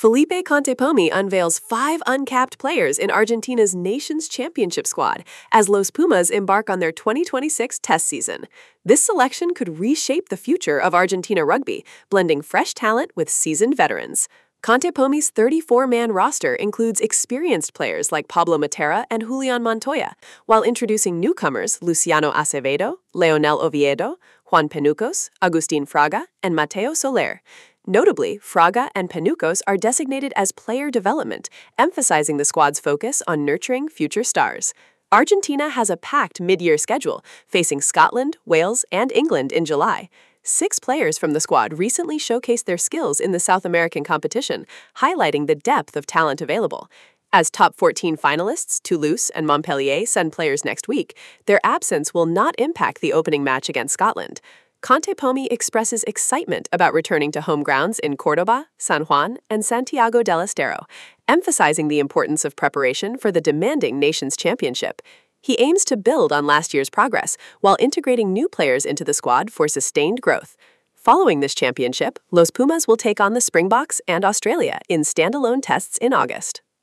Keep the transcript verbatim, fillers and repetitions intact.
Felipe Contepomi unveils five uncapped players in Argentina's Nations Championship squad as Los Pumas embark on their twenty twenty-six test season. This selection could reshape the future of Argentina rugby, blending fresh talent with seasoned veterans. Contepomi's thirty-four man roster includes experienced players like Pablo Matera and Julian Montoya, while introducing newcomers Luciano Acevedo, Leonel Oviedo, Juan Penucos, Agustin Fraga, and Mateo Soler. Notably, Fraga and Penucos are designated as player development, emphasizing the squad's focus on nurturing future stars. Argentina has a packed mid-year schedule, facing Scotland, Wales, and England in July. Six players from the squad recently showcased their skills in the South American competition, highlighting the depth of talent available. As top fourteen finalists, Toulouse and Montpellier send players next week, their absence will not impact the opening match against Scotland. Contepomi expresses excitement about returning to home grounds in Córdoba, San Juan, and Santiago del Estero, emphasizing the importance of preparation for the demanding Nations Championship. He aims to build on last year's progress while integrating new players into the squad for sustained growth. Following this championship, Los Pumas will take on the Springboks and Australia in standalone tests in August.